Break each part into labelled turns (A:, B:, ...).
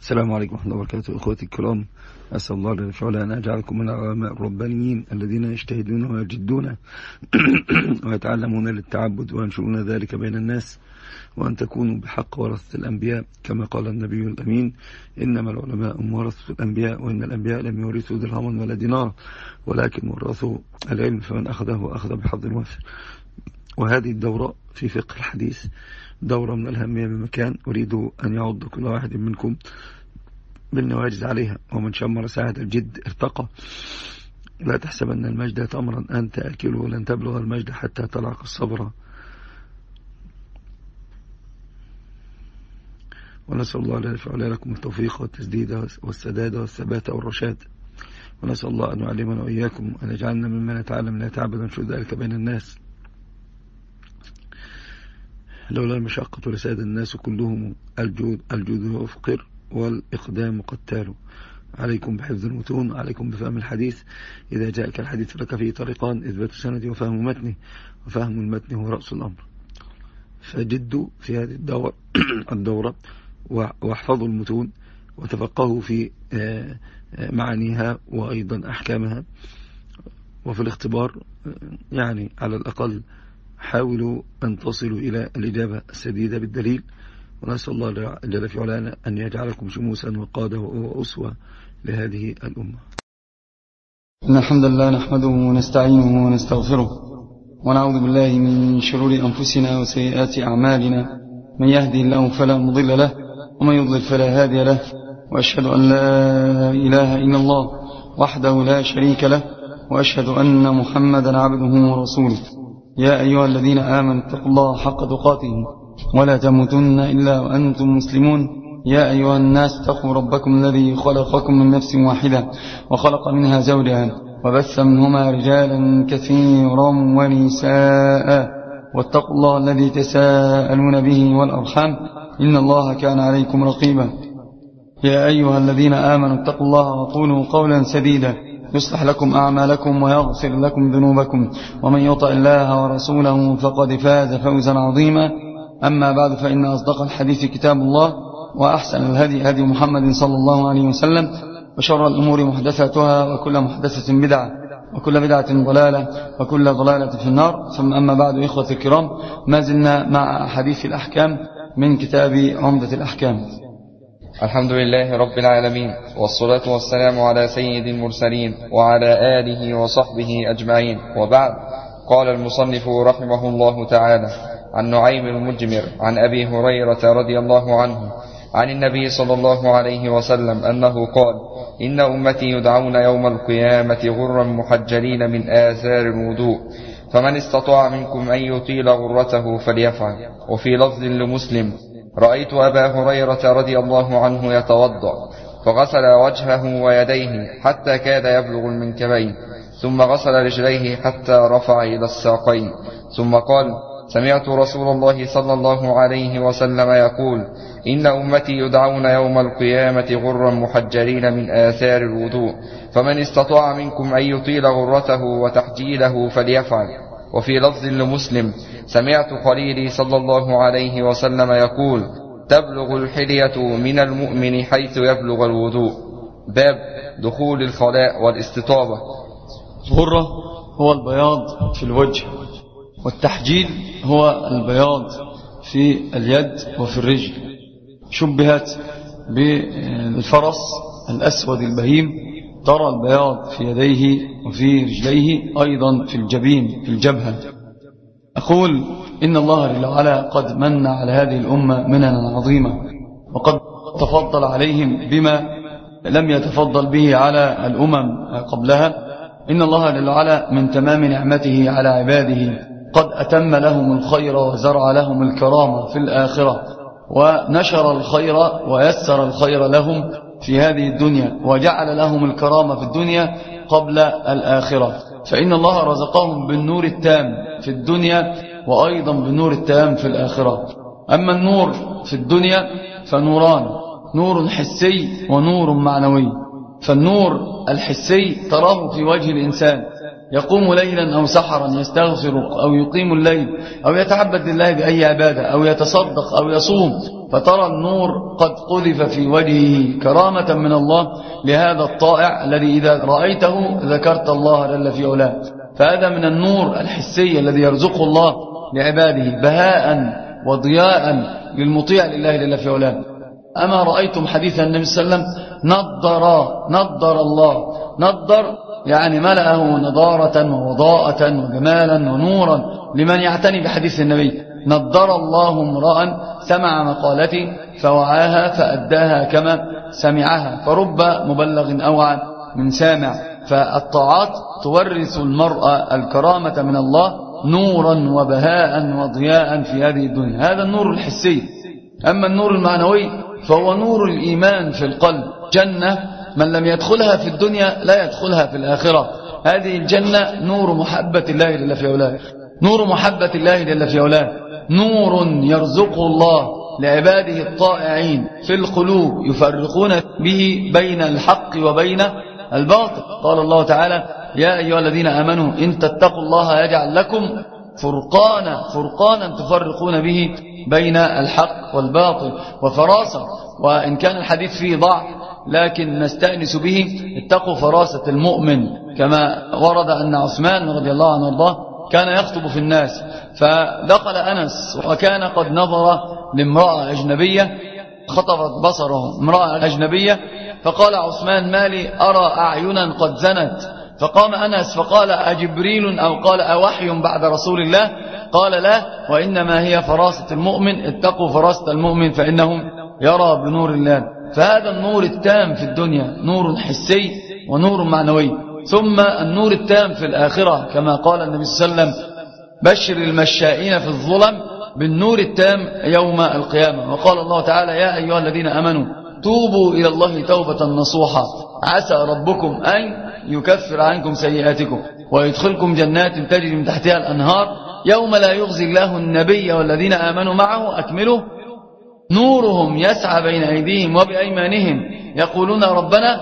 A: السلام عليكم ورحمة الله وبركاته. إخوتي الكرام، أسأل الله جل وعلا أن يجعلكم من العلماء الربانيين الذين يجتهدون ويجدون ويتعلمون للتعبد وينشرون ذلك بين الناس، وأن تكونوا بحق ورثة الأنبياء كما قال النبي الأمين: إنما العلماء ورثة الأنبياء، وإن الأنبياء لم يورثوا درهما ولا دينارا ولكن ورثوا العلم، فمن أخذه أخذ بحظ وافر. وهذه الدورة في فقه الحديث دورة من الأهمية بمكان، أريد أن يعض كل واحد منكم بالنواجذ عليها، ومن شمر ساعة الجد ارتقى. لا تحسبن المجد تمرا أنت أكله، ولن تبلغ المجد حتى تلعق الصبر. ونسأل الله أن يفعل لكم التوفيق والتسديد والسداد والثبات والرشاد، ونسأل الله أن يعلمنا وإياكم أن يجعلنا ممن يتعلم لا يتعبد ونشر ذلك بين الناس. لولا المشقة لساد الناس كلهم، الجود هو فقر والإقدام قتال. عليكم بحفظ المتون، عليكم بفهم الحديث. إذا جاءك الحديث لك فيه طريقان: إثبات السند وفهم متنه، وفهم المتن هو رأس الأمر. فجدوا في هذه الدورة واحفظوا المتون وتفقهوا في معانيها وأيضا أحكامها، وفي الاختبار يعني على الأقل حاولوا أن تصلوا إلى الإجابة السديدة بالدليل. ونسأل الله جل في علاه أن يجعلكم شموسا وقادة وأسوة لهذه الأمة.
B: إن الحمد لله نحمده ونستعينه ونستغفره، ونعوذ بالله من شرور أنفسنا وسيئات أعمالنا. من يهدي الله فلا مضل له، ومن يضلل فلا هادي له. وأشهد أن لا إله إلا الله وحده لا شريك له، وأشهد أن محمدا عبده ورسوله. يا أيها الذين آمنوا اتقوا الله حق تقاته ولا تموتن إلا وأنتم مسلمون. يا أيها الناس اتقوا ربكم الذي خلقكم من نفس واحدة وخلق منها زوجها وبث منهما رجالا كثيرا ونساء، واتقوا الله الذي تساءلون به والأرحام إن الله كان عليكم رقيبا. يا أيها الذين آمنوا اتقوا الله وقولوا قولا سديدا يصلح لكم أعمالكم ويغفر لكم ذنوبكم، ومن يطع الله ورسوله فقد فاز فوزا عظيما. أما بعد، فإن أصدق الحديث كتاب الله، وأحسن الهدي هدي محمد صلى الله عليه وسلم، وشر الأمور محدثاتها، وكل محدثة بدعة، وكل بدعة ضلالة، وكل ضلالة في النار. ثم أما بعد، إخوة الكرام، ما زلنا مع حديث الأحكام من كتاب عمدة الأحكام.
C: الحمد لله رب العالمين، والصلاة والسلام على سيد المرسلين وعلى آله وصحبه أجمعين، وبعد. قال المصنف رحمه الله تعالى: عن نعيم المجمر عن أبي هريرة رضي الله عنه عن النبي صلى الله عليه وسلم أنه قال: إن أمتي يدعون يوم القيامة غرا محجلين من آثار الوضوء، فمن استطاع منكم أن يطيل غرته فليفعل. وفي لفظ لمسلم: رأيت أبا هريرة رضي الله عنه يتوضأ فغسل وجهه ويديه حتى كاد يبلغ المنكبين، ثم غسل رجليه حتى رفع إلى الساقين، ثم قال: سمعت رسول الله صلى الله عليه وسلم يقول: إن أمتي يدعون يوم القيامة غرا محجلين من آثار الوضوء، فمن استطاع منكم أن يطيل غرته وتحجيله فليفعل. وفي لفظ لمسلم: سمعت خليلي صلى الله عليه وسلم يقول: تبلغ الحلية من المؤمن حيث يبلغ الوضوء. باب دخول الخلاء والاستطابة.
B: الغرة هو البياض في الوجه، والتحجيل هو البياض في اليد وفي الرجل. شبهت بالفرس الأسود البهيم، ترى البياض في يديه وفي رجليه، أيضا في الجبين في الجبهة. أقول إن الله جل وعلا قد من على هذه الأمة مننا عظيمة، وقد تفضل عليهم بما لم يتفضل به على الأمم قبلها. إن الله جل وعلا من تمام نعمته على عباده قد أتم لهم الخير وزرع لهم الكرامة في الآخرة، ونشر الخير ويسر الخير لهم في هذه الدنيا، وجعل لهم الكرامة في الدنيا قبل الآخرة. فإن الله رزقهم بالنور التام في الدنيا، وأيضا بالنور التام في الآخرة. أما النور في الدنيا فنوران: نور حسي ونور معنوي. فالنور الحسي تراه في وجه الإنسان، يقوم ليلا أو سحرا يستغفر أو يقيم الليل أو يتعبد لله بأي عبادة أو يتصدق أو يصوم، فترى النور قد قذف في وجهه كرامة من الله لهذا الطائع الذي إذا رأيته ذكرت الله جل في علاه. فهذا من النور الحسي الذي يرزقه الله لعباده بهاء وضياء للمطيع لله جل في علاه. أما رأيتم حديث النبي صلى الله عليه وسلم نضر الله، نضر يعني ملأه نضارة ووضاءة وجمالا ونورا لمن يعتني بحديث النبي. نضر الله امرأ سمع مقالتي فوعاها فأداها كما سمعها، فرب مبلغ أوعى من سامع. فالطاعات تورث المرأة الكرامة من الله نورا وبهاء وضياء في هذه الدنيا. هذا النور الحسي. أما النور المعنوي فهو نور الإيمان في القلب. جنة من لم يدخلها في الدنيا لا يدخلها في الآخرة. هذه الجنة نور محبة الله جل في علاه، نور محبة الله جل في علاه، نور يرزقه الله لعباده الطائعين في القلوب يفرقون به بين الحق وبين الباطل. قال الله تعالى يا أيها الذين آمنوا إن تتقوا الله يجعل لكم فرقانا تفرقون به بين الحق والباطل. وفراسة، وإن كان الحديث فيه ضعف لكن نستأنس به، اتقوا فراسة المؤمن، كما ورد أن عثمان رضي الله عنه وارضاه كان يخطب في الناس، فدخل أنس وكان قد نظر لامرأة أجنبية، خطفت بصره امرأة أجنبية، فقال عثمان ما لي أرى أعينا قد زنت؟ فقام أنس فقال أجبريل أو قال أوحي بعد رسول الله؟ قال لا، وإنما هي فراسة المؤمن، اتقوا فراسة المؤمن فإنه يرى بنور الله. فهذا النور التام في الدنيا نور حسي ونور معنوي. ثم النور التام في الآخرة كما قال النبي صلى الله عليه وسلم بشر المشائين في الظلم بالنور التام يوم القيامة. وقال الله تعالى يا أيها الذين آمنوا توبوا إلى الله توبة نصوحا عسى ربكم أن يكفر عنكم سيئاتكم ويدخلكم جنات تجري من تحتها الأنهار يوم لا يخزي الله النبي والذين آمنوا معه أكملوا نورهم يسعى بين أيديهم وبأيمانهم يقولون ربنا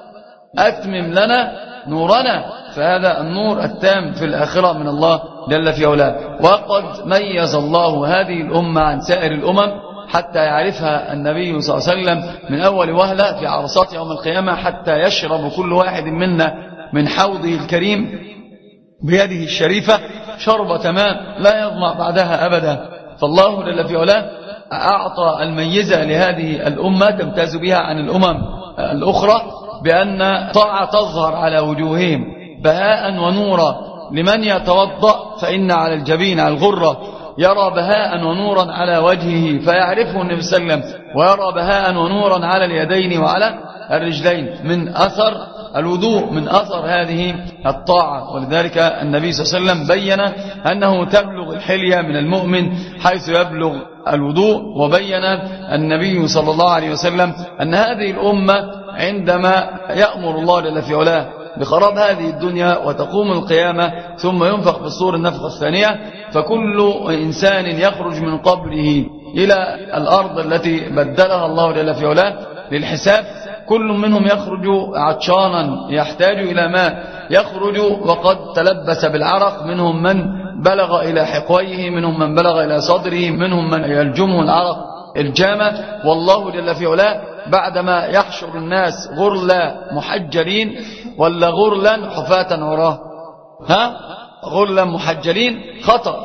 B: أتمم لنا نورنا. فهذا النور التام في الآخرة من الله جل في علاه. وقد ميز الله هذه الأمة عن سائر الأمم حتى يعرفها النبي صلى الله عليه وسلم من أول وهلة في عرصات يوم القيامة، حتى يشرب كل واحد منا من حوضه الكريم بيده الشريفة شربة ماء لا يظمأ بعدها أبدا. فالله جل في علاه أعطى الميزة لهذه الأمة تمتاز بها عن الأمم الأخرى بأن طاعة تظهر على وجوههم بهاء ونورا. لمن يتوضأ فإن على الجبين على الغرة يرى بهاء ونورا على وجهه فيعرفه النبي صلى الله عليه وسلم، ويرى بهاء ونورا على اليدين وعلى الرجلين من أثر الوضوء، من أثر هذه الطاعة. ولذلك النبي صلى الله عليه وسلم بين أنه تبلغ الحلية من المؤمن حيث يبلغ الوضوء. وبين النبي صلى الله عليه وسلم أن هذه الأمة عندما يأمر الله جل في علاه بخراب هذه الدنيا وتقوم القيامة ثم ينفخ في الصور النفخة الثانية، فكل إنسان يخرج من قبره إلى الأرض التي بدلها الله جل في علاه للحساب، كل منهم يخرج عطشانا يحتاج إلى ماء، يخرج وقد تلبس بالعرق، منهم من بلغ إلى حقويه، منهم من بلغ إلى صدره، منهم من يلجمه العرق الجامة. والله جل في علاه بعدما يحشر الناس غرلا محجلين ولا غرلا حفاة عراه؟ غرلا محجلين خطأ،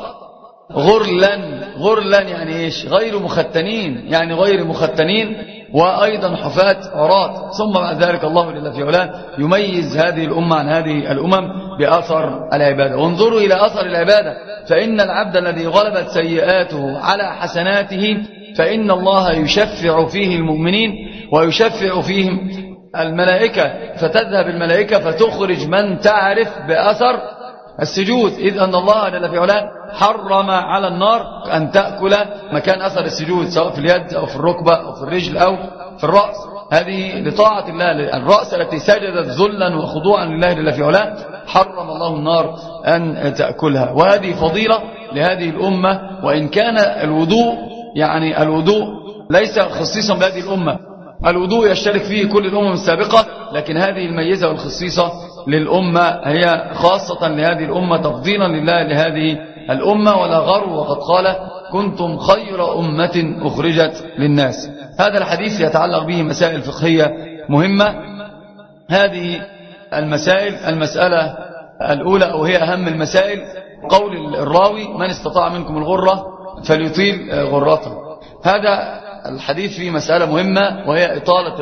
B: غرلا يعني ايش؟ غير مختنين، يعني غير مختنين وأيضا حفاة عراة. ثم بعد ذلك الله جل في علاه يميز هذه الأمة عن هذه الأمم بأثر العبادة. وانظروا إلى أثر العبادة، فإن العبد الذي غلبت سيئاته على حسناته فإن الله يشفع فيه المؤمنين ويشفع فيهم الملائكة، فتذهب الملائكة فتخرج من تعرف بأثر السجود، إذ أن الله جل في علاه حرم على النار أن تأكل مكان أثر السجود، سواء في اليد أو في الركبة أو في الرجل أو في الرأس. هذه لطاعة الله. الرأس التي سجدت ذلا وخضوعا لله جل في علاه حرم الله النار أن تأكلها. وهذه فضيلة لهذه الأمة. وإن كان الوضوء يعني الوضوء ليس خصيصا بهذه الأمة، الوضوء يشترك فيه كل الأمم السابقة، لكن هذه الميزة والخصيصة للأمة هي خاصة لهذه الأمة تفضيلا لله لهذه الأمة. ولا غرو، وقد قال كنتم خير أمة أخرجت للناس. هذا الحديث يتعلق به مسائل فقهية مهمة. هذه المسألة الأولى أو هي أهم المسائل قول الراوي من استطاع منكم الغرة فليطيل غرته. هذا الحديث فيه مسألة مهمة وهي إطالة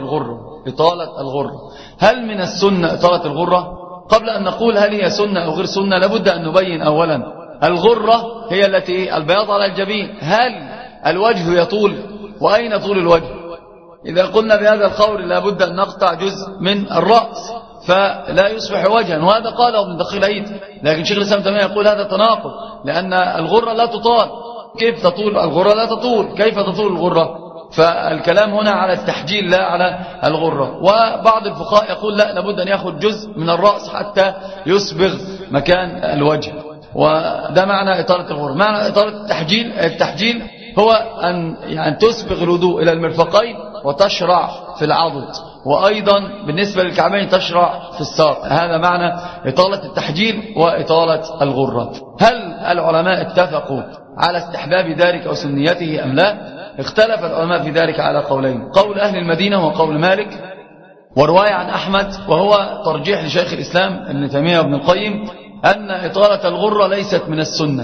B: الغرة. هل من السنة إطالة الغرة؟ قبل أن نقول هل هي سنة أو غير سنة لابد أن نبين أولا الغرة هي التي البياض على الجبين. هل الوجه يطول؟ وأين طول الوجه؟ إذا قلنا بهذا القول لابد أن نقطع جزء من الرأس فلا يصبح وجها، وهذا قاله ابن دقيق العيد. لكن شيخ الإسلام تيمية يقول هذا تناقض، لأن الغرة لا تطال. كيف تطول الغرة؟ لا تطول. كيف تطول الغرة؟ فالكلام هنا على التحجيل لا على الغرة. وبعض الفقهاء يقول لا، لابد أن يأخذ جزء من الرأس حتى يسبغ مكان الوجه، وده معنى إطالة الغرة. معنى إطالة التحجيل هو أن تسبغ الوضوء إلى المرفقين وتشرع في العضد، وأيضا بالنسبة للكعبين تشرع في الساق. هذا معنى إطالة التحجيل وإطالة الغرة. هل العلماء اتفقوا على استحباب ذلك أو سنيته أم لا؟ اختلف العلماء في ذلك على قولين، قول أهل المدينة وقول مالك، ورواية عن أحمد وهو ترجيح لشيخ الإسلام ابن تيمية وابن القيم أن إطالة الغرة ليست من السنة،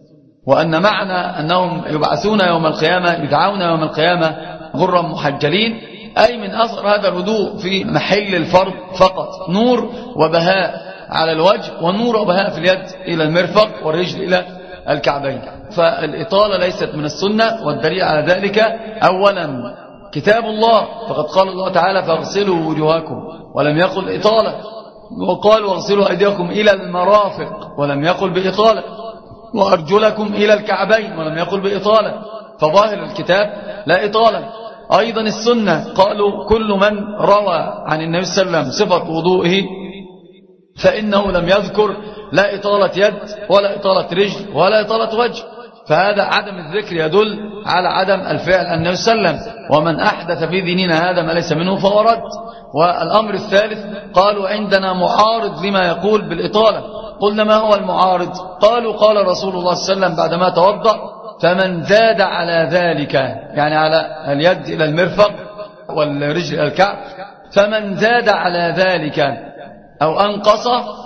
B: وأن معنى أنهم يبعثون يوم القيامة يدعون يوم القيامة غرا محجلين أي من أثر هذا الهدوء في محل الفرض فقط نور وبهاء على الوجه ونور وبهاء في اليد إلى المرفق والرجل إلى الكعبين. فالإطالة ليست من السنة، والدليل على ذلك أولا كتاب الله، فقد قال الله تعالى فاغسلوا وجوهكم ولم يقل إطالة، وقال واغسلوا أيديكم إلى المرافق ولم يقل بإطالة، وأرجلكم إلى الكعبين ولم يقل بإطالة. فظاهر الكتاب لا إطالة. أيضا السنة قالوا كل من روى عن النبي صلى الله عليه وسلم صفة وضوئه فإنه لم يذكر لا إطالة يد ولا إطالة رجل ولا إطالة وجه، فهذا عدم الذكر يدل على عدم الفعل النبي صلى الله عليه وسلم. ومن أحدث في ديننا هذا ما ليس منه فهو رد. والأمر الثالث قالوا عندنا معارض لما يقول بالإطالة. قلنا ما هو المعارض؟ قالوا قال رسول الله صلى الله عليه وسلم بعدما توضأ فمن زاد على ذلك، يعني على اليد إلى المرفق والرجل إلى الكعب، فمن زاد على ذلك أو أنقص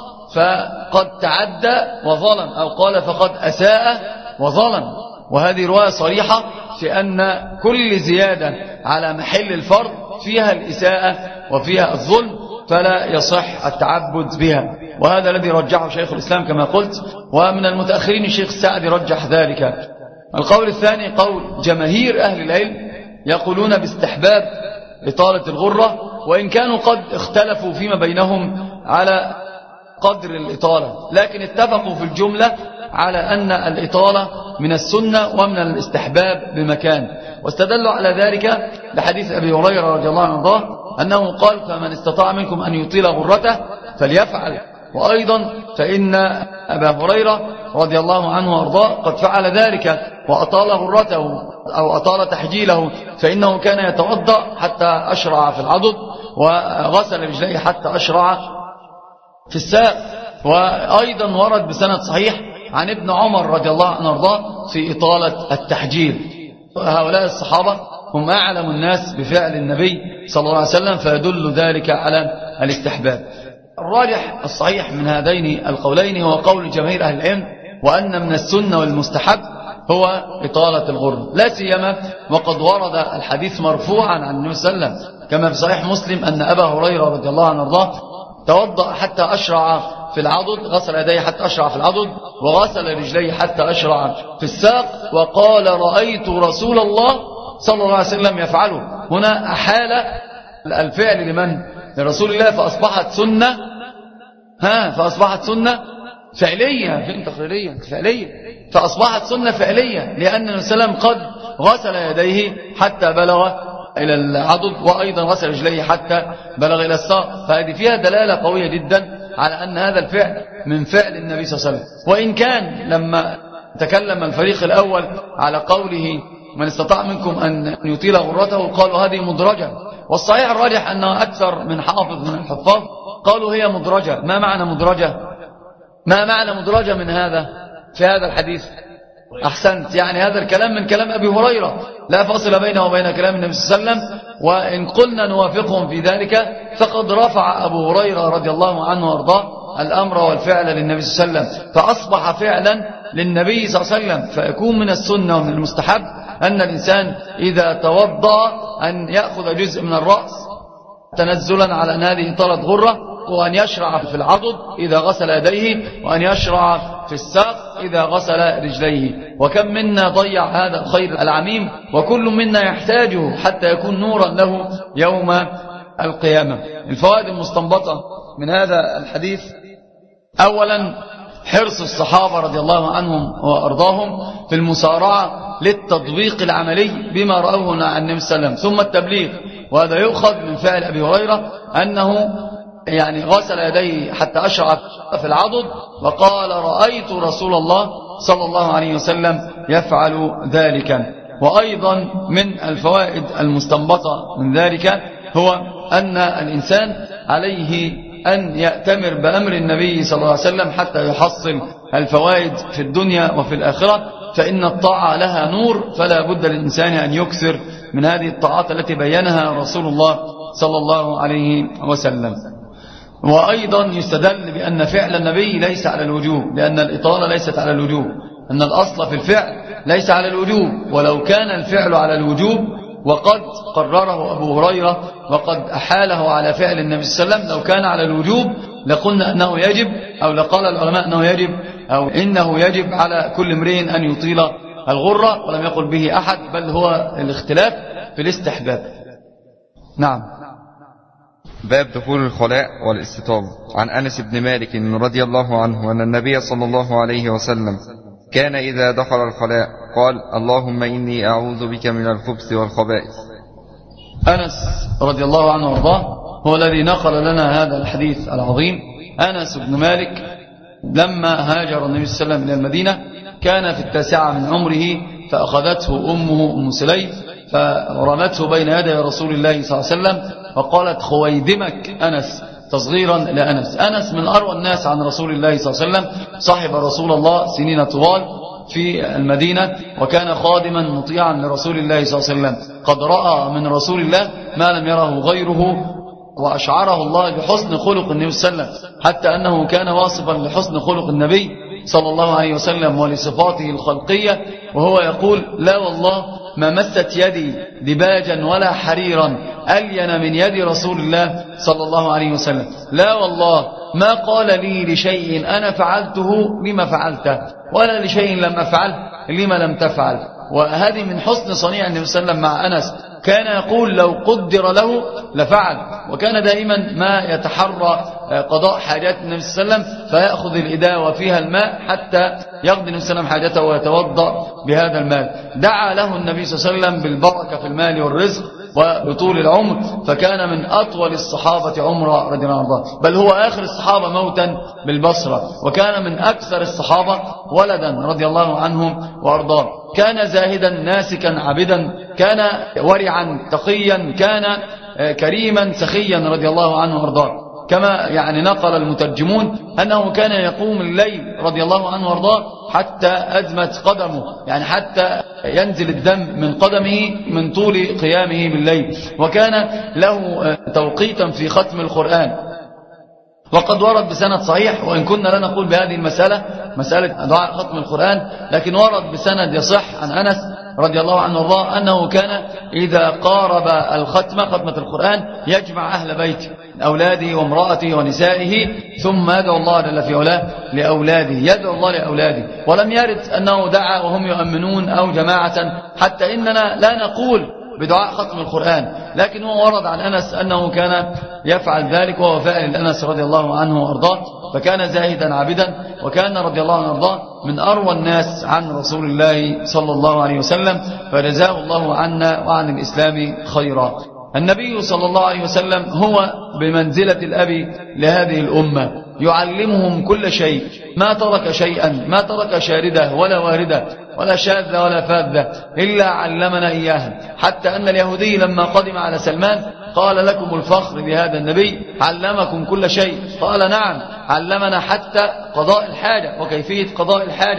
B: فقد تعدى وظلم، أو قال فقد أساء وظلم. وهذه رواية صريحة في أن كل زيادة على محل الفرض فيها الإساءة وفيها الظلم، فلا يصح التعبد بها. وهذا الذي رجحه شيخ الإسلام كما قلت، ومن المتأخرين الشيخ السعدي رجح ذلك. القول الثاني قول جماهير أهل العلم يقولون باستحباب إطالة الغرة، وإن كانوا قد اختلفوا فيما بينهم على قدر الإطالة، لكن اتفقوا في الجملة على أن الإطالة من السنة ومن الاستحباب بمكان. واستدلوا على ذلك بحديث أبي هريرة رضي الله عنه أنه قال فمن استطاع منكم أن يطيل غرته فليفعل. وأيضا فإن أبا هريرة رضي الله عنه وأرضاه قد فعل ذلك وأطال غرته أو أطال تحجيله، فإنه كان يتوضأ حتى أشرع في العضد وغسل رجليه حتى أشرع في الساق. وأيضا ورد بسند صحيح عن ابن عمر رضي الله عنه وأرضاه في إطالة التحجيل. هؤلاء الصحابة هم أعلم الناس بفعل النبي صلى الله عليه وسلم، فيدل ذلك على الاستحباب. الراجح الصحيح من هذين القولين هو قول جماهير أهل العلم، وأن من السنة والمستحب هو إطالة الغرة، لا سيما وقد ورد الحديث مرفوعا عن النبي صلى الله عليه وسلم كما في صحيح مسلم أن أبا هريرة رضي الله عنه وارضاه توضأ حتى أشرع في العضد، غسل يديه حتى أشرع في العضد وغسل رجليه حتى أشرع في الساق، وقال رأيت رسول الله صلى الله عليه وسلم يفعله. هنا أحال الفعل لمن؟ لرسول الله، فأصبحت سنة فأصبحت سنة فعلية، فين تقريرية فعلية، فأصبحت سنة فعلية، لأن النبي صلى الله عليه وسلم قد غسل يديه حتى بلغ إلى العضد، وأيضا غسل رجليه حتى بلغ إلى الساق. فهذه فيها دلالة قوية جدا على أن هذا الفعل من فعل النبي صلى الله عليه وسلم. وإن كان لما تكلم الفريق الأول على قوله من استطاع منكم أن يطيل غرته قالوا هذه مدرجة، والصحيح الراجح أنها أكثر من حافظ من الحفاظ قالوا هي مدرجة. ما معنى مدرجة؟ ما معنى مدرجة من هذا في هذا الحديث؟ أحسنت، يعني هذا الكلام من كلام أبي هريرة لا فاصل بينه وبين كلام النبي صلى الله عليه وسلم، وإن قلنا نوافقهم في ذلك فقد رفع أبو هريرة رضي الله عنه وارضاه الأمر والفعل للنبي صلى الله عليه وسلم، فأصبح فعلا للنبي صلى الله عليه وسلم. فيكون من السنة ومن المستحب أن الإنسان إذا توضأ أن يأخذ جزء من الرأس تنزلا على أن هذه طالت غرة، وأن يشرع في العضد إذا غسل يديه، وأن يشرع في الساق إذا غسل رجليه. وكم منا ضيع هذا الخير العميم، وكل منا يحتاجه حتى يكون نورا له يوم القيامة. الفوائد المستنبطة من هذا الحديث: أولا حرص الصحابة رضي الله عنهم وأرضاهم في المسارعة للتطبيق العملي بما رأوه عن النبي صلى الله عليه وسلم، ثم التبليغ. وهذا يؤخذ من فعل أبي هريرة أنه يعني غسل يديه حتى أشرع في العضد، وقال رأيت رسول الله صلى الله عليه وسلم يفعل ذلك. وأيضا من الفوائد المستنبطة من ذلك هو أن الإنسان عليه أن يأتمر بأمر النبي صلى الله عليه وسلم حتى يحصل الفوائد في الدنيا وفي الآخرة، فإن الطاعة لها نور، فلا بد للإنسان أن يكثر من هذه الطاعات التي بينها رسول الله صلى الله عليه وسلم. وأيضا يستدل بأن فعل النبي ليس على الوجوب، لأن الإطالة ليست على الوجوب، أن الأصل في الفعل ليس على الوجوب. ولو كان الفعل على الوجوب وقد قرره أبو هريرة وقد أحاله على فعل النبي صلى الله عليه وسلم، لو كان على الوجوب لقلنا أنه يجب، أو لقال العلماء أنه يجب، أو إنه يجب على كل امرئ أن يطيل الغرة، ولم يقل به أحد، بل هو الاختلاف في الاستحباب. نعم.
C: باب دخول الخلاء والاستطابة. عن أنس بن مالك رضي الله عنه أن النبي صلى الله عليه وسلم كان إذا دخل الخلاء قال اللهم إني أعوذ بك من الخبث والخبائث.
B: أنس رضي الله عنه وارضاه هو الذي نقل لنا هذا الحديث العظيم. أنس بن مالك لما هاجر النبي صلى الله عليه وسلم إلى المدينة كان في 9 من عمره، فأخذته أمه أم سليم فرمته بين يدي رسول الله صلى الله عليه وسلم، فقالت خويدمك أنس تصغيرا لأنس. أنس من أروى الناس عن رسول الله صلى الله عليه وسلم، صاحب رسول الله سنين طوال في المدينة، وكان خادما مطيعا لرسول الله صلى الله عليه وسلم. قد رأى من رسول الله ما لم يره غيره، وأشعره الله بحسن خلق النبي صلى الله عليه وسلم، حتى أنه كان واصفا لحسن خلق النبي صلى الله عليه وسلم ولصفاته الخلقية، وهو يقول لا والله ما مست يدي دباجا ولا حريرا ألين من يد رسول الله صلى الله عليه وسلم. لا والله ما قال لي لشيء أنا فعلته لما فعلته، ولا لشيء لم أفعل لما لم تفعل. وهذه من حسن صنيع النبي صلى الله عليه وسلم مع أنس، كان يقول لو قدر له لفعل، وكان دائما ما يتحرى قضاء حاجات النبي صلى الله عليه وسلم، فيأخذ الإداوة وفيها الماء حتى يقضي النبي صلى الله عليه وسلم حاجته ويتوضأ بهذا المال. دعا له النبي صلى الله عليه وسلم بالبركة في المال والرزق وبطول العمر، فكان من أطول الصحابة عمره رضي الله عنه، بل هو آخر الصحابة موتا بالبصرة، وكان من أكثر الصحابة ولدا رضي الله عنهم وأرضاه. كان زاهدا ناسكا عبدا، كان ورعا تقيا، كان كريما سخيا رضي الله عنه وأرضاه. كما يعني نقل المترجمون أنه كان يقوم الليل رضي الله عنه وارضاه حتى أدمت قدمه، يعني حتى ينزل الدم من قدمه من طول قيامه بالليل. وكان له توقيتا في ختم القرآن، وقد ورد بسند صحيح، وإن كنا لا نقول بهذه المسألة مسألة دعاء ختم القرآن، لكن ورد بسند يصح عن أنس رضي الله عنه وارضاه أنه كان إذا قارب ختمة القرآن يجمع أهل بيته، أولاده وامرأته ونسائه، ثم يدعو الله جل في علاه لأولاده، يدعو الله لأولاده. ولم يرد أنه دعا وهم يؤمنون أو جماعة، حتى إننا لا نقول بدعاء ختم القرآن، لكن هو ورد عن أنس أنه كان يفعل ذلك، وهو فاعل أنس رضي الله عنه وأرضاه. فكان زاهدا عابدا، وكان رضي الله عنه وأرضاه من أروى الناس عن رسول الله صلى الله عليه وسلم، فجزاه الله عنا وعن الإسلام خيرا. النبي صلى الله عليه وسلم هو بمنزلة الأب لهذه الأمة، يعلمهم كل شيء، ما ترك شيئا، ما ترك شاردة ولا واردة ولا شاذة ولا فاذة إلا علمنا إياها. حتى أن اليهودي لما قدم على سلمان قال لكم الفخر بهذا النبي، علمكم كل شيء. قال نعم، علمنا حتى قضاء الحاجة وكيفية قضاء الحاجة.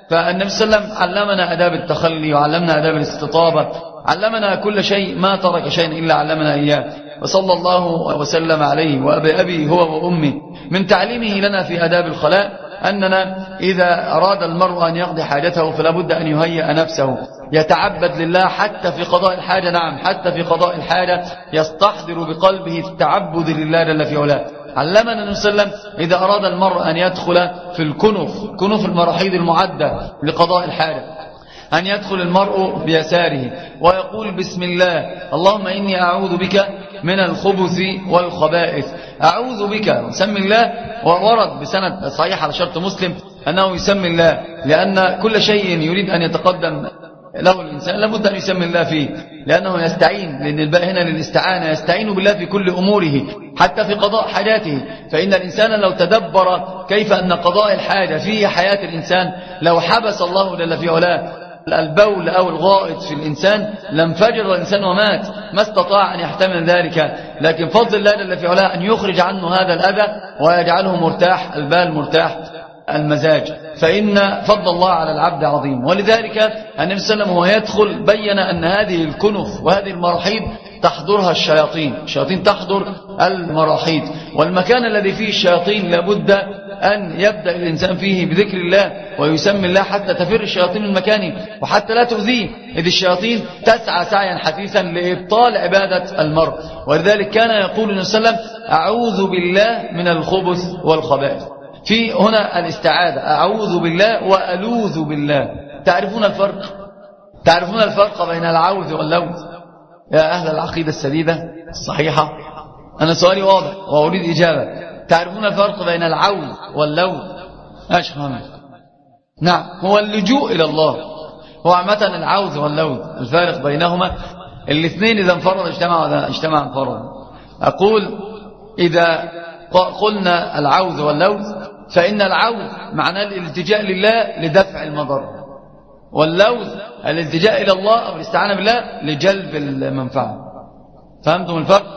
B: فالنبي صلى الله عليه وسلم علمنا آداب التخلي وعلمنا آداب الاستطابة، علمنا كل شيء، ما ترك شيء إلا علمنا إياه، وصلى الله وسلم عليه وأبي هو وأمي. من تعليمه لنا في آداب الخلاء أننا إذا أراد المرء أن يقضي حاجته فلا بد أن يهيئ نفسه، يتعبد لله حتى في قضاء الحاجة. نعم، حتى في قضاء الحاجة يستحضر بقلبه التعبد لله جل في علاه. علمنا النبي صلى الله عليه وسلم إذا أراد المرء أن يدخل في كنف المراحيض المعدة لقضاء الحاجة، أن يدخل المرء بيساره ويقول بسم الله اللهم إني أعوذ بك من الخبث والخبائث. أعوذ بك، سمي الله، وورد بسند صحيح على شرط مسلم أنه يسمي الله، لأن كل شيء يريد أن يتقدم له الإنسان لابد أن يسمي الله فيه، لأنه يستعين، لأن الباء هنا للاستعانة، يستعين بالله في كل أموره حتى في قضاء حاجاته. فإن الإنسان لو تدبر كيف أن قضاء الحاجة فيه حياة الإنسان، لو حبس الله جل في علاه البول أو الغائط في الإنسان لانفجر الإنسان ومات، ما استطاع أن يحتمل ذلك. لكن فضل الله جل في علاه أن يخرج عنه هذا الأذى ويجعله مرتاح البال مرتاح المزاج، فإن فضل الله على العبد عظيم. ولذلك النبي صلى الله عليه وسلم وهو يدخل بين أن هذه الكنف وهذه المراحيض تحضرها الشياطين تحضر المراحيض، والمكان الذي فيه الشياطين لابد أن يبدأ الإنسان فيه بذكر الله ويسمي الله حتى تفر الشياطين من مكانه وحتى لا تؤذيه، إذ الشياطين تسعى سعيا حثيثا لإبطال عبادة المرء. ولذلك كان يقول النبي صلى الله عليه وسلم أعوذ بالله من الخبث والخبائث. في هنا الاستعاذة، أعوذ بالله وألوذ بالله. تعرفون الفرق بين العوذ واللوذ يا أهل العقيدة السديدة الصحيحة؟ أنا سؤالي واضح وأريد إجابة. تعرفون الفرق بين العوذ واللوذ؟ أشهر. نعم، هو اللجوء إلى الله، هو عامة العوذ واللوذ. الفارق بينهما الاثنين إذا انفرد اجتمع انفرد. أقول إذا قلنا العوذ واللوذ فإن العوذ معناه الالتجاء لله لدفع المضر، واللوذ الالتجاء إلى الله أو الاستعانة بالله لجلب المنفعة. فهمتم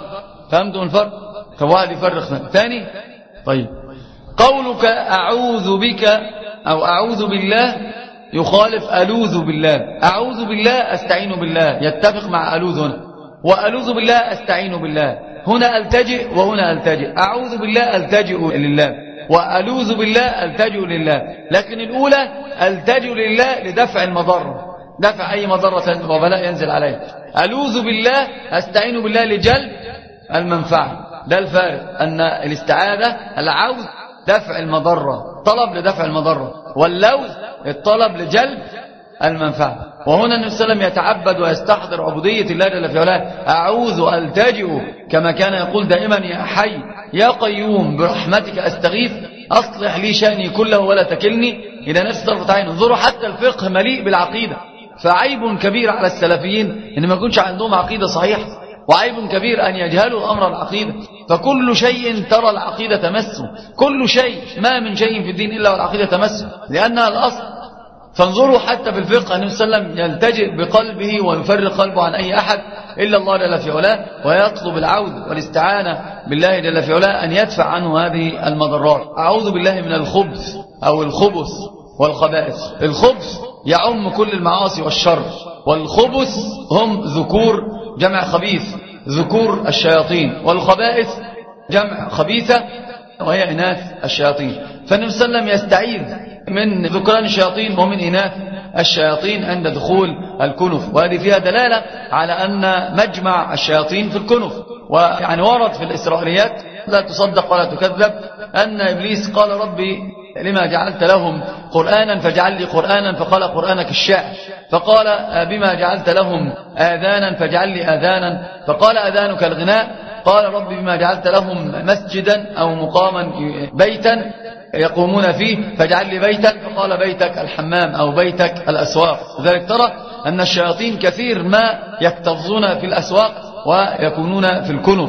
B: الفرق؟ فواحد يفرق ثاني. طيب، قولك أعوذ بك أو أعوذ بالله يخالف ألوذ بالله. أعوذ بالله أستعين بالله يتفق مع ألوذ هنا، وألوذ بالله أستعين بالله. هنا ألتجئ وهنا ألتجئ. أعوذ بالله ألتجئ لله، وألوذ بالله ألتجئ لله. لكن الأولى ألتجئ لله لدفع المضر، دفع أي مضرة وبلاء ينزل عليه. ألوذ بالله أستعين بالله لجلب المنفعة. ده الفارق، أن الاستعاذة العوذ دفع المضرة، طلب لدفع المضرة، واللوذ الطلب لجلب المنفعة. وهنا النبي صلى الله عليه وسلم يتعبد ويستحضر عبودية الله جل في علاه. أعوذ ألتجئ، كما كان يقول دائما يا حي يا قيوم برحمتك أستغيث أصلح لي شأني كله ولا تكلني إلى نفسي طرفة عين. انظروا حتى الفقه مليء بالعقيدة، فعيب كبير على السلفيين إن ما يكونش عندهم عقيدة صحيحة، وعيب كبير أن يجهلوا أمر العقيدة. فكل شيء ترى العقيدة تمسه، كل شيء، ما من شيء في الدين إلا والعقيدة تمسه، لأنها الأصل. فانظروا حتى في الفقه النبي صلى الله عليه وسلم يلتجئ بقلبه ويفرق قلبه عن أي أحد إلا الله جل في علاه، ويطلب العوذ والاستعانة بالله جل في علاه أن يدفع عنه هذه المضرات. أعوذ بالله من الخبث أو الخبث والخبائث. الخبث يعم كل المعاصي والشر، والخبث هم ذكور جمع خبيث، ذكور الشياطين، والخبائث جمع خبيثة وهي إناث الشياطين. فالنبي صلى الله عليه وسلم يستعيذ من ذكران الشياطين ومن إناث الشياطين عند دخول الكنف، وهذه فيها دلالة على أن مجمع الشياطين في الكنف. ويعني ورد في الإسرائيليات لا تصدق ولا تكذب أن إبليس قال ربي لما جعلت لهم قرآنا فاجعل لي قرآنا، فقال قرآنك الشعر. فقال بما جعلت لهم آذانا فاجعل لي آذانا، فقال آذانك الغناء. قال ربي بما جعلت لهم مسجدا أو مقاما بيتا يقومون فيه فاجعل لي بيتا، فقال بيتك الحمام أو بيتك الأسواق. لذلك ترى أن الشياطين كثير ما يكتظون في الأسواق ويكونون في الكنف.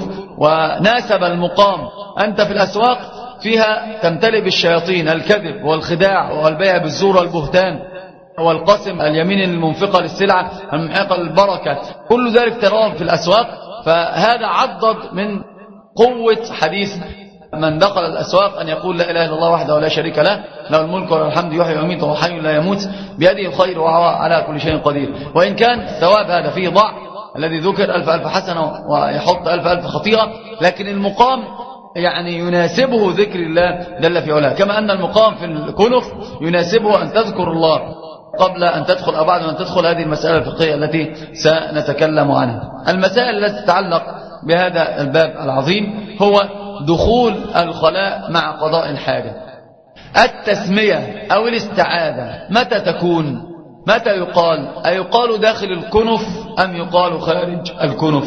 B: وناسب المقام، أنت في الأسواق فيها تمتلئ بالشياطين، الكذب والخداع والبيع بالزور والبهتان والقسم، اليمين المنفقة للسلعة المحقة للبركة، كل ذلك تراه في الأسواق. فهذا عضد من قوة حديث من دخل الأسواق أن يقول لا إله إلا الله وحده ولا شريك له، له الملك وله الحمد يحيي ويميت وهو حي لا يموت بيده الخير وهو على كل شيء قدير. وإن كان ثواب هذا فيه ضعف، الذي ذكر 1000 حسنة ويحط 1000 خطيئة، لكن المقام يعني يناسبه ذكر الله جل في علاه، كما أن المقام في الكنف يناسبه أن تذكر الله قبل أن تدخل أو بعد أن تدخل. هذه المسألة الفقهية التي سنتكلم عنها. المسائل التي تتعلق بهذا الباب العظيم هو دخول الخلاء مع قضاء الحاجة. التسمية أو الاستعاذة متى تكون؟ متى يقال؟ أيقال داخل الكنف أم يقال خارج الكنف؟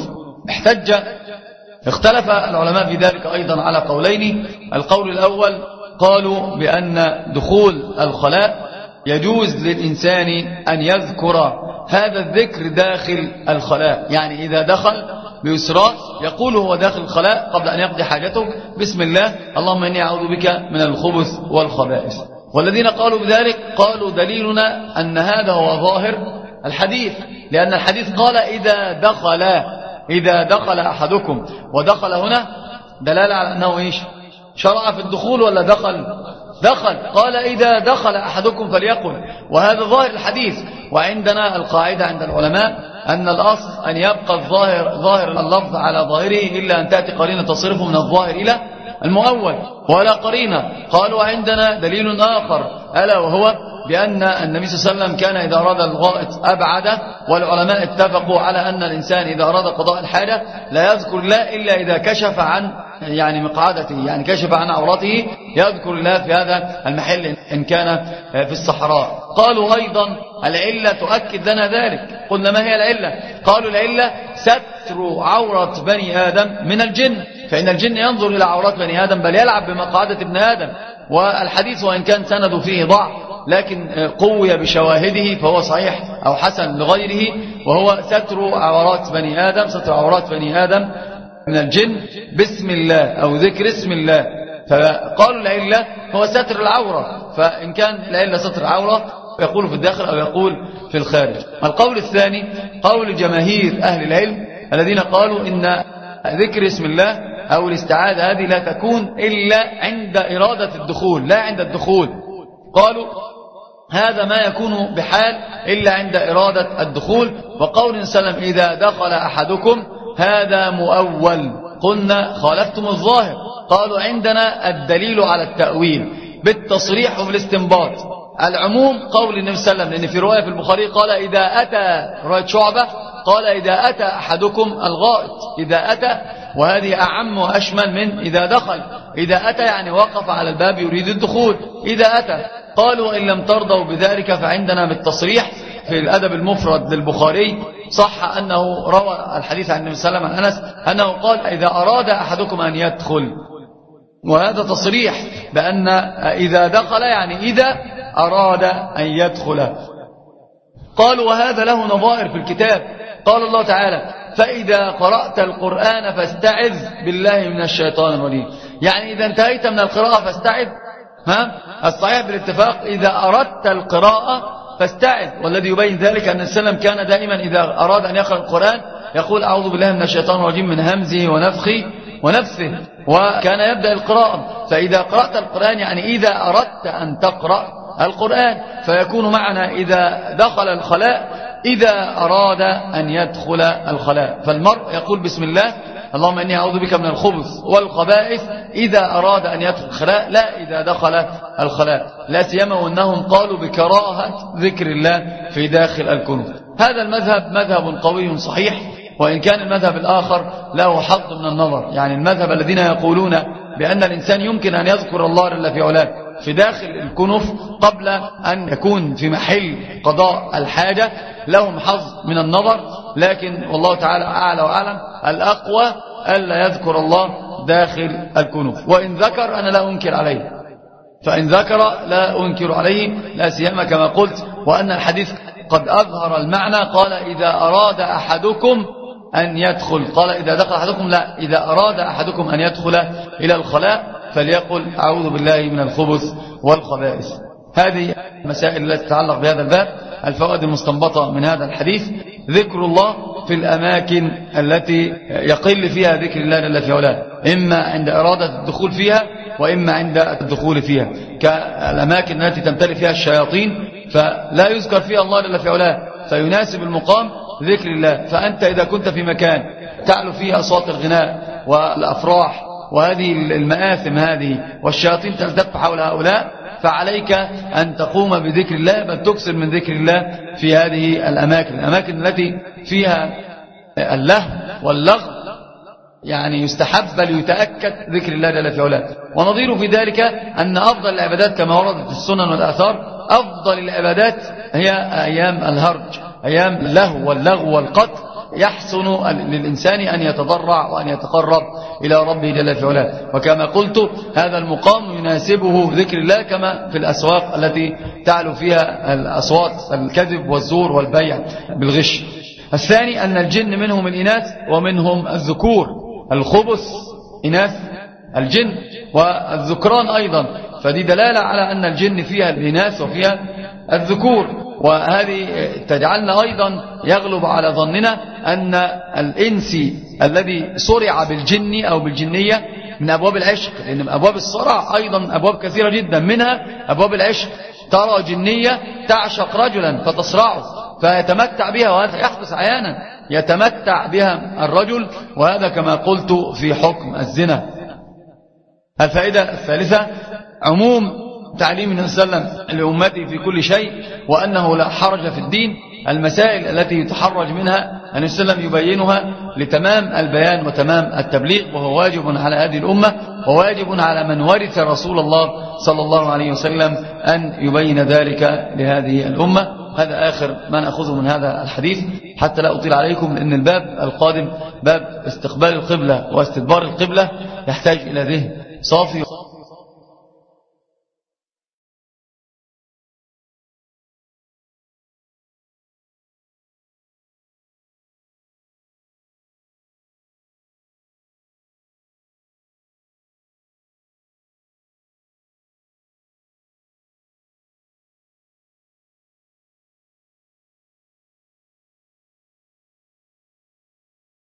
B: اختلف العلماء في ذلك أيضا على قولين. القول الأول قالوا بأن دخول الخلاء يجوز للإنسان أن يذكر هذا الذكر داخل الخلاء، يعني إذا دخل بيسراء يقول هو داخل الخلاء قبل أن يقضي حاجته بسم الله اللهم إني أعوذ بك من الخبث والخبائث. والذين قالوا بذلك قالوا دليلنا أن هذا هو ظاهر الحديث، لأن الحديث قال إذا دخل أحدكم، ودخل هنا دلالة على أنه إيش؟ شرع في الدخول ولا دخل؟ قال إذا دخل أحدكم فليقل، وهذا ظاهر الحديث. وعندنا القاعدة عند العلماء أن الأصل أن يبقى ظاهر اللفظ على ظاهره إلا أن تأتي قرينة تصرفه من الظاهر إلى المؤول ولا قرينة. قالوا عندنا دليل آخر ألا وهو بأن النبي صلى الله عليه وسلم كان إذا أراد الغائط أبعده، والعلماء اتفقوا على أن الإنسان إذا أراد قضاء الحاجة لا يذكر الله إلا إذا كشف عن يعني مقعدته، يعني كشف عن عورته يذكر الله في هذا المحل إن كان في الصحراء. قالوا أيضا العلة تؤكد لنا ذلك. قلنا ما هي العلة؟ قالوا العلة ستر عورة بني آدم من الجن، فإن الجن ينظر إلى عورات بني آدم بل يلعب بمقعدة ابن آدم. والحديث وإن كان سند فيه ضعف لكن قوي بشواهده فهو صحيح أو حسن لغيره، وهو ستر عورات بني آدم من الجن بسم الله أو ذكر اسم الله. فقالوا العلة هو ستر العورة، فإن كان العلة ستر العورة يقول في الداخل أو يقول في الخارج. القول الثاني قول جماهير أهل العلم الذين قالوا إن ذكر اسم الله أو الاستعاذة هذه لا تكون إلا عند إرادة الدخول لا عند الدخول. قالوا هذا ما يكون بحال إلا عند إرادة الدخول. وقول سلم إذا دخل أحدكم هذا مؤول، قلنا خالفتم الظاهر. قالوا عندنا الدليل على التأويل بالتصريح وبالاستنباط. العموم قول النبي صلى الله عليه وسلم، لأن في رواية في البخاري قال إذا أتى رواية شعبة قال إذا أتى أحدكم الغائط، إذا أتى، وهذه أعم وأشمل من إذا دخل. إذا أتى يعني وقف على الباب يريد الدخول، إذا أتى. قالوا إن لم ترضوا بذلك فعندنا بالتصريح في الأدب المفرد للبخاري صح أنه روى الحديث عن النبي صلى الله عليه وسلم عن أنس أنه قال إذا أراد أحدكم أن يدخل، وهذا تصريح بأن إذا دخل يعني إذا أراد أن يدخل. قالوا وهذا له نظائر في الكتاب. قال الله تعالى فإذا قرأت القرآن فاستعذ بالله من الشيطان الرجيم، يعني إذا انتهيت من القراءة فاستعذ. الصحيح بالاتفاق إذا أردت القراءة فاستعذ، والذي يبين ذلك أن السلام كان دائما إذا أراد أن يقرأ القرآن يقول أعوذ بالله من الشيطان الرجيم من همزه ونفخه ونفثه، وكان يبدأ القراءة. فإذا قرأت القرآن يعني إذا أردت أن تقرأ القرآن، فيكون معنا إذا دخل الخلاء إذا أراد أن يدخل الخلاء. فالمرء يقول بسم الله اللهم إني أعوذ بك من الخبث والخبائث إذا أراد أن يدخل الخلاء، لا إذا دخل الخلاء، لا سيما وأنهم قالوا بكراهة ذكر الله في داخل الكنوف. هذا المذهب مذهب قوي صحيح، وإن كان المذهب الآخر له حظ من النظر. يعني المذهب الذين يقولون بأن الإنسان يمكن أن يذكر الله إلا في علاه في داخل الكنوف قبل أن يكون في محل قضاء الحاجة لهم حظ من النظر، لكن والله تعالى أعلى وأعلم. الأقوى ألا يذكر الله داخل الكنوف، وإن ذكر أنا لا أنكر عليه، فإن ذكر لا أنكر عليه، لا سيما كما قلت وأن الحديث قد أظهر المعنى. قال إذا أراد أحدكم أن يدخل، قال إذا دخل أحدكم لا، إذا أراد أحدكم أن يدخل إلى الخلاء فليقل أعوذ بالله من الخبث والخبائث. هذه المسائل التي تتعلق بهذا الباب. الفوائد المستنبطة من هذا الحديث: ذكر الله في الأماكن التي يقل فيها ذكر الله جل في علاه، إما عند إرادة الدخول فيها وإما عند الدخول فيها، كالأماكن التي تمتلئ فيها الشياطين فلا يذكر فيها الله جل في علاه، فيناسب المقام ذكر الله. فأنت إذا كنت في مكان تعلو فيه أصوات الغناء والأفراح وهذه المآثم هذه والشياطين تلتف حول هؤلاء، فعليك أن تقوم بذكر الله، بل تكثر من ذكر الله في هذه الأماكن التي فيها اللهو واللغو، يعني يستحب ليتأكد ذكر الله جل في علاه. ونظير في ذلك أن أفضل العبادات كما وردت في السنن والآثار، أفضل العبادات هي أيام الهرج، أيام اللهو واللغو والقتل، يحسن للإنسان أن يتضرع وأن يتقرب إلى ربه جل في علاه. وكما قلت هذا المقام يناسبه ذكر الله، كما في الأسواق التي تعلو فيها الأصوات الكذب والزور والبيع بالغش. الثاني أن الجن منهم الإناث ومنهم الذكور، الخبث إناث الجن والذكران أيضا، فدي دلالة على أن الجن فيها الإناث وفيها الذكور. وهذه تجعلنا أيضا يغلب على ظننا أن الإنسي الذي صرع بالجن أو بالجنية من أبواب العشق، لأن أبواب الصرع أيضا أبواب كثيرة جدا، منها أبواب العشق. ترى جنية تعشق رجلا فتصرعه فيتمتع بها، وهذا يحدث عيانا، يتمتع بها الرجل، وهذا كما قلت في حكم الزنا. الفائدة الثالثة عموم تعليم النبي صلى الله عليه وسلم لأمته في كل شيء، وأنه لا حرج في الدين. المسائل التي يتحرج منها النبي صلى الله عليه وسلم يبينها لتمام البيان وتمام التبليغ، وهو واجب على هذه الأمة، وواجب على من ورث رسول الله صلى الله عليه وسلم أن يبين ذلك لهذه الأمة. هذا آخر ما نأخذه من هذا الحديث، حتى لا أطيل عليكم، لأن الباب القادم باب استقبال القبلة واستدبار القبلة يحتاج إلى ذهن صافي.